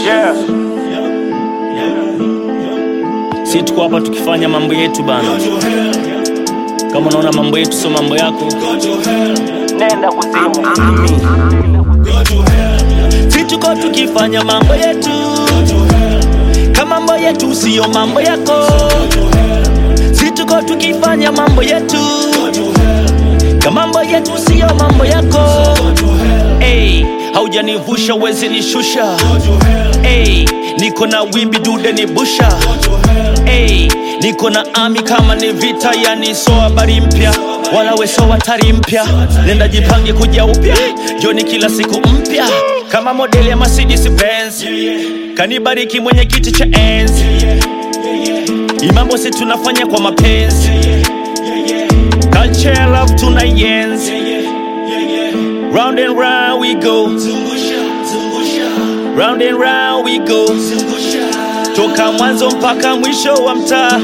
Yeah. Si tuko hapa tukifanya mambo yetu bana. Kama unaona mambo yetu sio mambo yako, nenda kuzimu. Si tuko tukifanya mambo yetu, kama mambo yetu sio mambo yako. Si tuko tukifanya mambo yetu, kama mambo yetu sio mambo yako. Hey, haujanivusha wezi nishusha. Hey, niko na wimbi dude ni busha. Hey, niko na ami kama ni vita, yani so habari mpya wala we so hatari mpya. Nenda jipange kuja upya, joni kila siku mpya kama modeli ya Mercedes Benz. Kanibariki mwenye kiti cha enzi, imambo si tunafanya kwa mapenzi. Culture love tunaienzi. Round and round we go, round and round we go, toka mwanzo mpaka mwisho wa mtaa.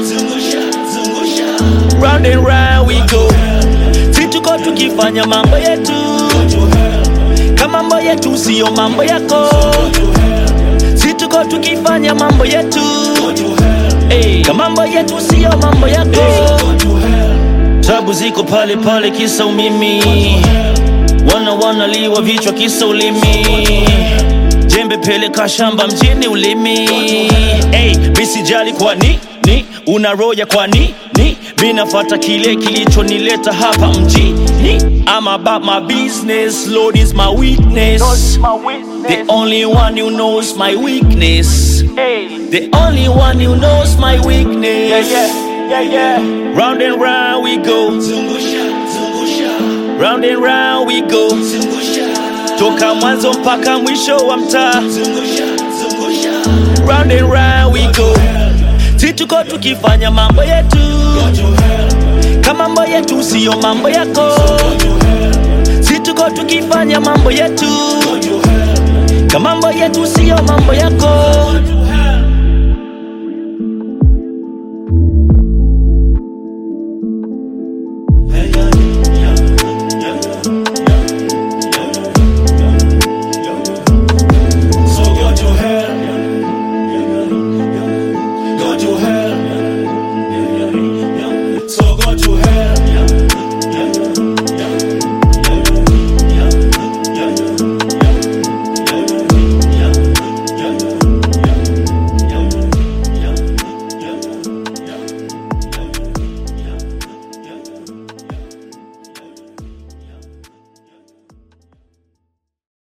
Round and round we go. Si tuko tukifanya mambo yetu, kama mambo yetu sio mambo yako. Si tuko tukifanya mambo yetu, hey, kama mambo yetu sio mambo yako. Tabu ziko pale pale kisa umimi, wanaliwa vichwa kisa ulimi. Jembe peleka shamba mjini ulimi. Hey, misijali kwa ni unaroya kwa ni minafata kile kilicho nileta hapa mjini. I'm about my business, Lord is my witness. The only one who knows my weakness. The only one who knows my weakness. Yeah. Round and round we go, round and round we go, toka mwanzo mpaka mwisho wa mtaa. Round and round we go. Si tuko tukifanya mambo yetu, kama mambo yetu sio mambo yako. Si tuko tukifanya mambo yetu, kama mambo yetu sio mambo yako.